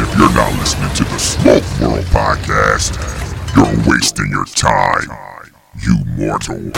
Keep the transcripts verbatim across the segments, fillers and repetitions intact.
If you're not listening to the Smoke World Podcast, you're wasting your time, you mortal.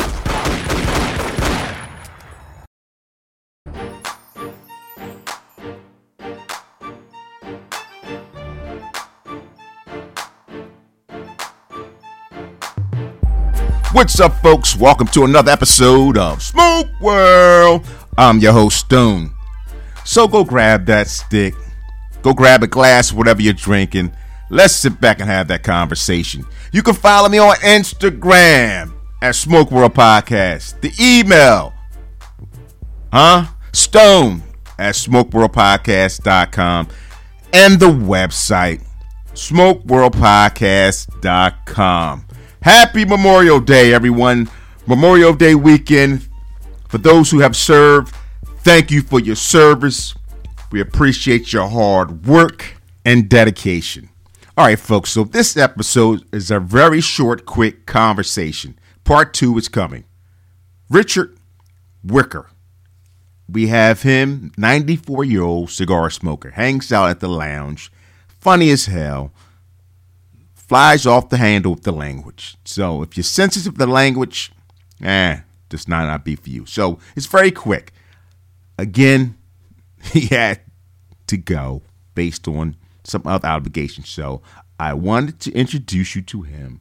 What's up, folks? Welcome to another episode of Smoke World. I'm your host, Stone. So go grab that stick. Go grab a glass, whatever you're drinking. Let's sit back and have that conversation. You can follow me on Instagram at Smoke World Podcast. The email, huh? Stone at smoke world podcast dot com. And the website, smoke world podcast dot com. Happy Memorial Day, everyone. Memorial Day weekend. For those who have served, thank you for your service. We appreciate your hard work and dedication. All right, folks, so this episode is a very short, quick conversation. Part two is coming. Richard Wicker. We have him, ninety-four-year-old cigar smoker, hangs out at the lounge, funny as hell. Flies off the handle with the language. So if you're sensitive to the language, eh, this might not be for you. So it's very quick. Again, he had to go based on some other obligations. So I wanted to introduce you to him.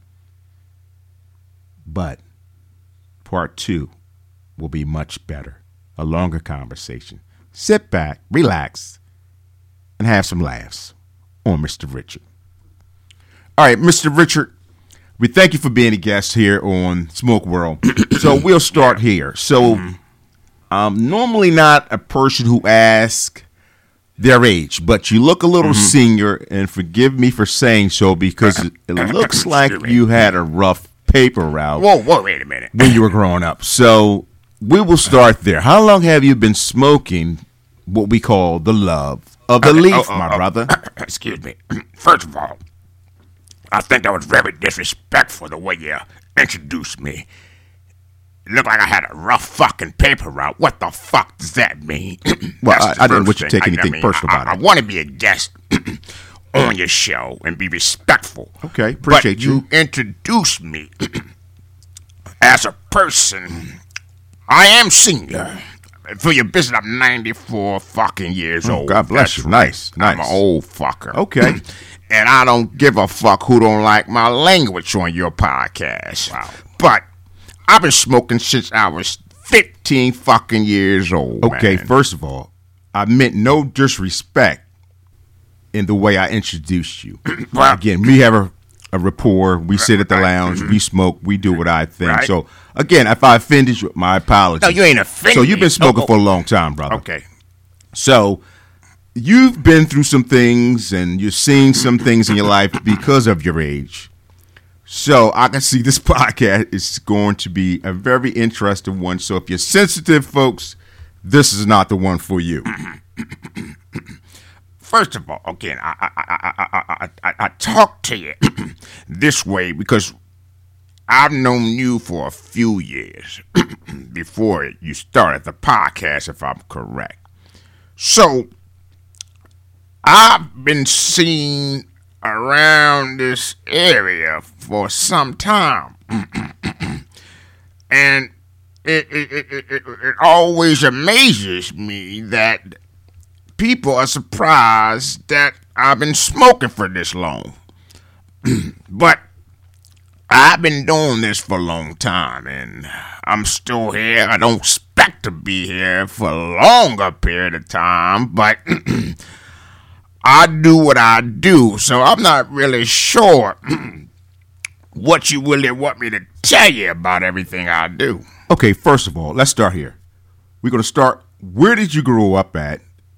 But part two will be much better. A longer conversation. Sit back, relax, and have some laughs on Mister Richard. All right, Mister Richard, we thank you for being a guest here on Smoke World. So we'll start here. So I'm normally not a person who asks their age, but you look a little mm-hmm. senior, and forgive me for saying so because it, it looks like you had a rough paper route. Whoa, whoa, wait a minute. When you were growing up. So we will start there. How long have you been smoking what we call the love of the okay, leaf, oh, oh, my oh, brother? Excuse me. First of all, I think that was very disrespectful the way you introduced me. It looked like I had a rough fucking paper route. What the fuck does that mean? Well, I, I didn't want you to take anything I mean, personal I, about I, it. I want to be a guest on your show and be respectful. Okay, appreciate but you. you introduced me as a person. I am senior. For your business, I'm ninety-four fucking years Oh, old. God bless That's you. right. Nice, nice. I'm an old fucker. Okay. And I don't give a fuck who don't like my language on your podcast. Wow. But I've been smoking since I was fifteen fucking years old. Okay, man. first of all, I meant no disrespect in the way I introduced you. Well, Again, we have a, a rapport. We sit at the lounge. We smoke. We do what I think. Right. So, again, if I offended you, my apologies. No, you ain't offended So you've been me. smoking Oh, oh. for a long time, brother. Okay. So you've been through some things and you've seen some things in your life because of your age. So I can see this podcast is going to be a very interesting one. So if you're sensitive, folks, this is not the one for you. First of all, again, I I I I I, I, I talk to you this way because I've known you for a few years before you started the podcast, if I'm correct. So I've been seen around this area for some time. And it, it, it, it, it always amazes me that people are surprised that I've been smoking for this long. But I've been doing this for a long time, and I'm still here. I don't expect to be here for a longer period of time, but I do what I do, so I'm not really sure what you really want me to tell you about everything I do. Okay, first of all, let's start here. We're going to start, where did you grow up at,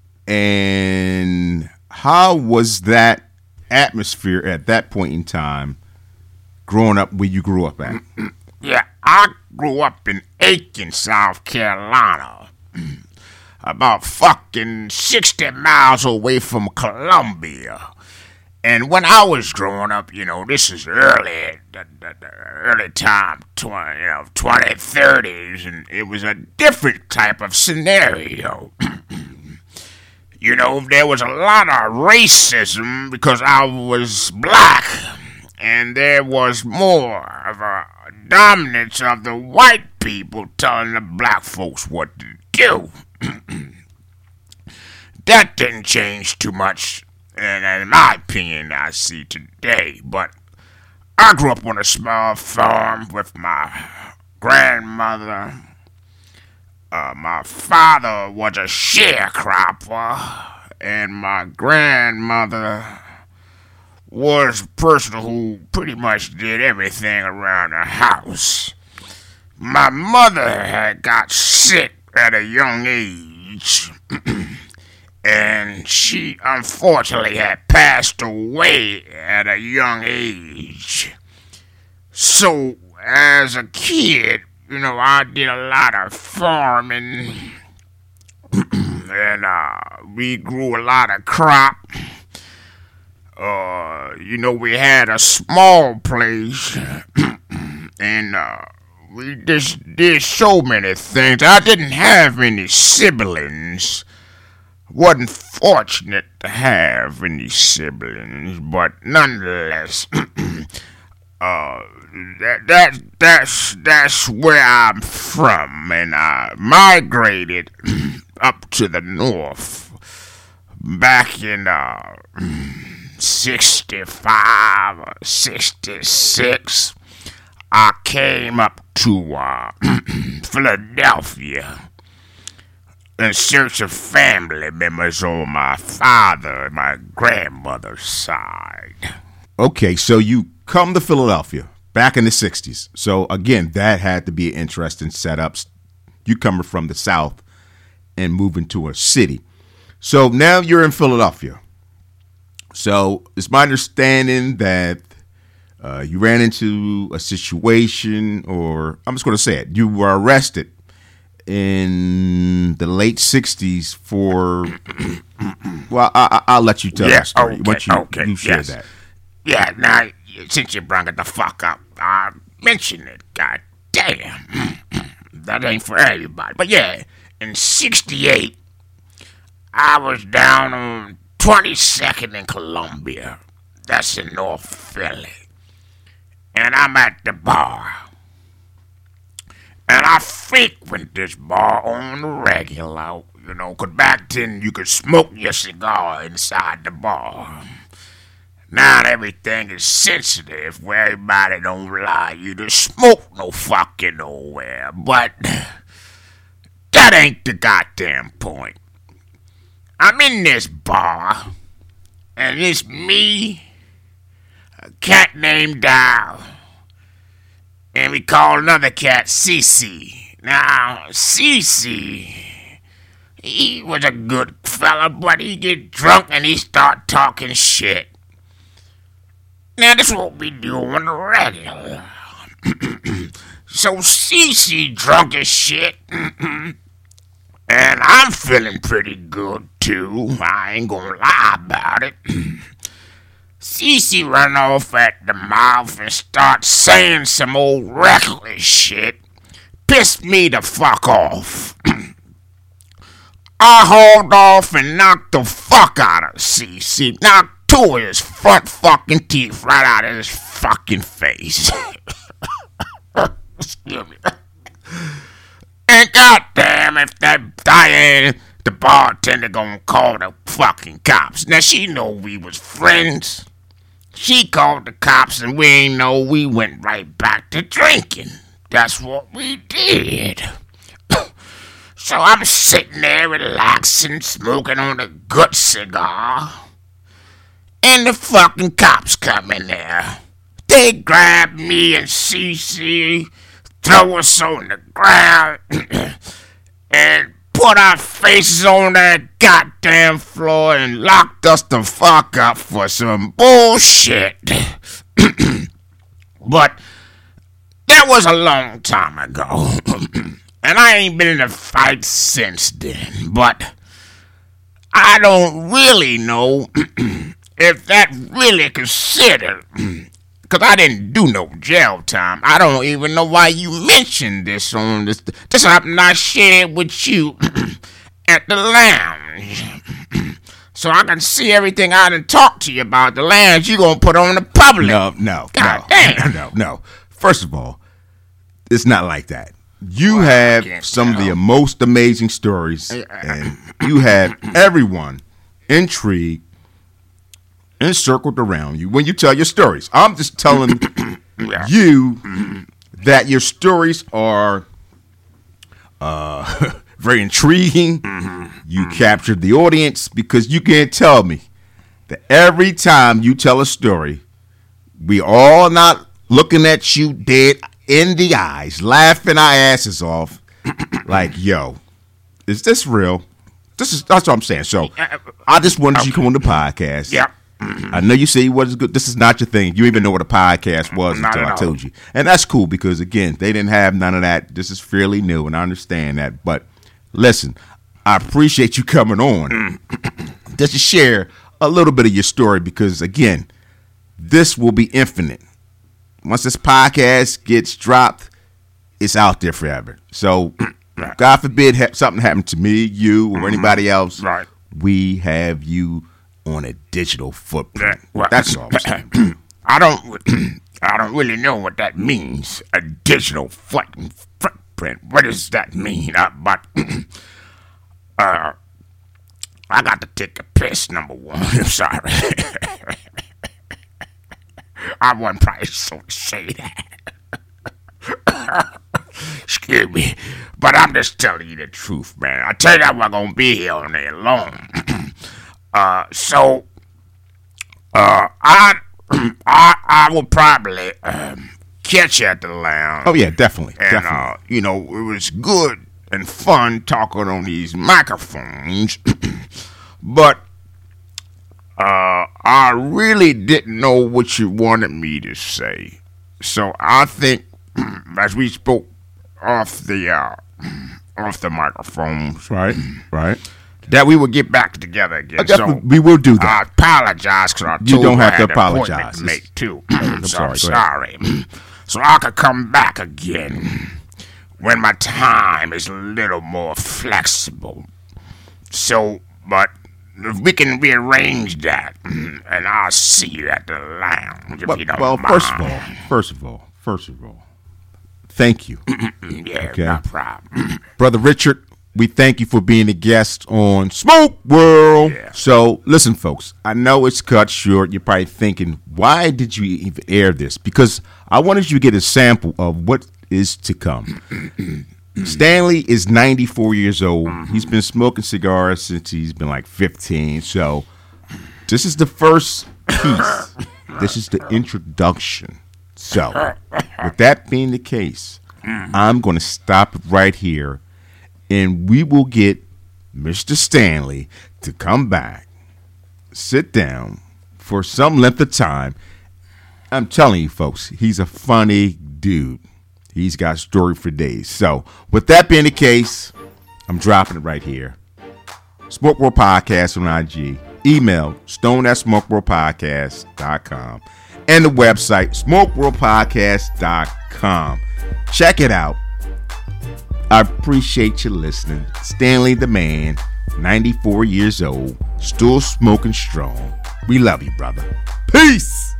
and how was that atmosphere at that point in time growing up where you grew up at? Yeah, I grew up in Aiken, South Carolina. About fucking sixty miles away from Columbia. And when I was growing up, you know, this is early, the, the, the early time, twenty, you know, twenty thirties, and it was a different type of scenario. you know, there was a lot of racism because I was black, and there was more of a dominance of the white people telling the black folks what to do. That didn't change too much, and in my opinion, I see today. But I grew up on a small farm with my grandmother. Uh, my father was a sharecropper, and my grandmother was a person who pretty much did everything around the house. My mother had got sick at a young age, and she unfortunately had passed away at a young age. So, as a kid, you know, I did a lot of farming, and uh, we grew a lot of crop. Uh, you know, we had a small place, and uh, we just did so many things. I didn't have any siblings. Wasn't fortunate to have any siblings, but nonetheless, uh, that that that's that's where I'm from, and I migrated up to the north back in uh sixty-five or sixty-six. I came up to uh, Philadelphia in search of family members on my father and my grandmother's side. Okay, so you come to Philadelphia back in the sixties. So again, that had to be an interesting setup. You coming from the South and moving to a city. So now you're in Philadelphia. So it's my understanding that uh, you ran into a situation, or I'm just going to say it, you were arrested in the late sixties for, well, I, I, I'll let you tell yeah, the story. Okay, Once you, okay, you share yes. that. Yeah, now, since you brought it the fuck up, I mention it, god damn. That ain't for everybody. But yeah, in sixty-eight, I was down on twenty-second in Columbia. That's in North Philly. And I'm at the bar. And I frequent this bar on the regular, you know, 'cause back then you could smoke your cigar inside the bar. Now everything is sensitive where everybody don't allow you to smoke no fucking nowhere. But that ain't the goddamn point. I'm in this bar, and it's me, a cat named Dow, and we call another cat Cece. Now, Cece, he was a good fella, but he get drunk and he start talking shit. Now, this is what we do on the regular. So, Cece drunk as shit, and I'm feeling pretty good, too. I ain't gonna lie about it. Cece run off at the mouth and start saying some old reckless shit. Pissed me the fuck off. I hauled off and knocked the fuck out of Cece. Knocked two of his front fucking teeth right out of his fucking face. Excuse me. And goddamn if that Diane, the bartender, gonna call the fucking cops. Now she know we was friends. She called the cops and we ain't know, we went right back to drinking. That's what we did. So I'm sitting there relaxing, smoking on a good cigar. And the fucking cops come in there. They grab me and Cece, throw us on the ground, and put our faces on that goddamn floor and locked us the fuck up for some bullshit. But that was a long time ago. And I ain't been in a fight since then. But I don't really know if that really considered, because I didn't do no jail time. I don't even know why you mentioned this on this. This something I shared with you. at the lounge. So I can see everything I done talked to you about the lounge you gonna put on the public. No, no, God no, damn. no, no. First of all, it's not like that. You Well, I have can't some of tell. the most amazing stories, and you have everyone intrigued, encircled around you when you tell your stories. I'm just telling you that your stories are uh, very intriguing. You captured the audience because you can't tell me that every time you tell a story, we all not looking at you dead in the eyes, laughing our asses off, like, yo, is this real? This is that's what I'm saying. So I just wanted you to come on the podcast. Yeah. I know you say it wasn't good. This is not your thing. You didn't even know what a podcast was Not until at I all. told you. And that's cool because, again, they didn't have none of that. This is fairly new, and I understand that. But listen, I appreciate you coming on just to share a little bit of your story because, again, this will be infinite. Once this podcast gets dropped, it's out there forever. So, God forbid ha- something happened to me, you, or anybody else. Right. We have you on a digital footprint. Yeah, well, That's all I'm saying. I don't I don't really know what that means. A digital foot, footprint. What does that mean? Uh, but uh, I got to take a piss, number one. I'm sorry. I wasn't probably supposed to say that. Excuse me. But I'm just telling you the truth, man. I tell you I wasn't going to be here all day long. uh, so, uh, I, I, I will probably um, catch you at the lounge. Oh, yeah, definitely. And, definitely. uh, you know, it was good and fun talking on these microphones. But uh, I really didn't know what you wanted me to say. So I think, as we spoke off the uh, off the microphones, right, right. that we would get back together again. I definitely- so we will do I that. apologize because I told You don't I have to had an appointment apologize. to make too. I'm so sorry, I'm go ahead. sorry. So I could come back again when my time is a little more flexible. So, but if we can rearrange that, and I'll see you at the lounge if Well, you don't well mind. first of all, first of all, first of all, thank you. Yeah, Okay. no problem. Brother Richard, we thank you for being a guest on Smoke World. Yeah. So, listen, folks, I know it's cut short. You're probably thinking, why did you even air this? Because I wanted you to get a sample of what is to come. Stanley is ninety-four years old. He's been smoking cigars since he's been like fifteen. So, this is the first piece. This is the introduction. So, with that being the case, I'm going to stop right here. And we will get Mister Stanley to come back, sit down for some length of time. I'm telling you, folks, he's a funny dude. He's got story for days. So, with that being the case, I'm dropping it right here. Smoke World Podcast on I G. Email stone at smoke world podcast dot com. And the website, smoke world podcast dot com. Check it out. I appreciate you listening. Stanley the man, ninety-four years old, still smoking strong. We love you, brother. Peace.